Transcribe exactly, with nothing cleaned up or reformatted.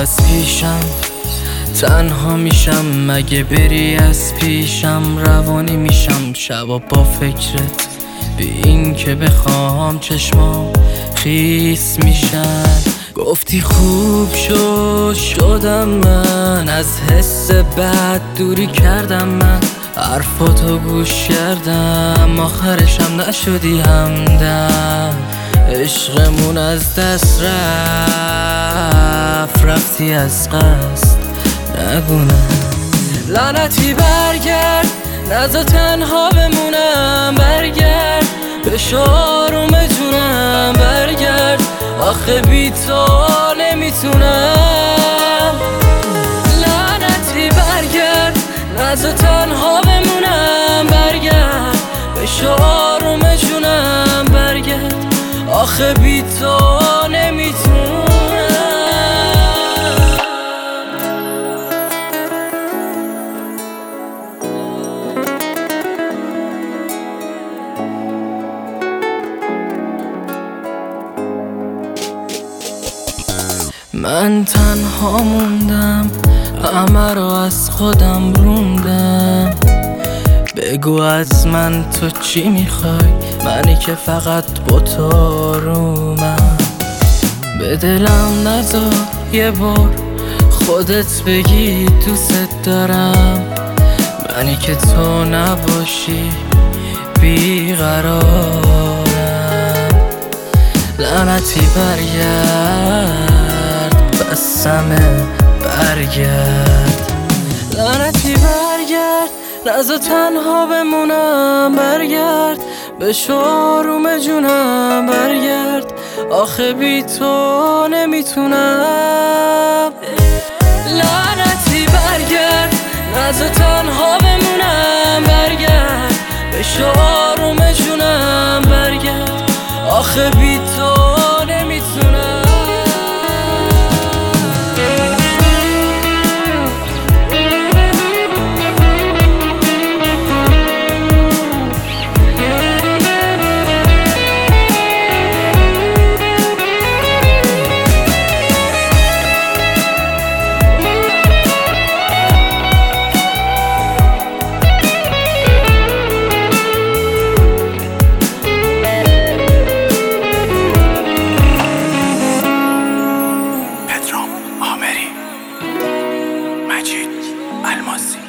از پیشم تنها میشم، مگه بری از پیشم روانی میشم. شبا با فکرت بی این که بخوام چشمام خیس میشن. گفتی خوب شد شدم من، از حس بد دوری کردم من. حرفاتو گوش کردم آخرشم نشدی همدم. عشقمون از دست رفت، رفتی از قصد نگونم. لعنتی برگرد نذار تنها بمونم، برگرد به شاروم جونم، برگرد آخه بی تو نمیتونم. لعنتی برگرد نذار تنها بمونم، برگرد به شاروم جونم، برگرد آخه بی تو نمیتونم. من تنها موندم، همه رو از خودم روندم. بگو از من تو چی میخوای، منی که فقط با تو رومم. به دلم نذار یه بار خودت بگی دوست دارم، منی که تو نباشی بیقرارم. لعنتی برگرد بسمه، برگرد لعنتی برگرد نذار تنها بمونم، برگرد به شاروم جونم، برگرد آخه بی تو نمیتونم. لعنتی برگرد نذار تنها بمونم، برگرد به شاروم جونم، برگرد آخه بی تو نمیتونم. مجید الماسی.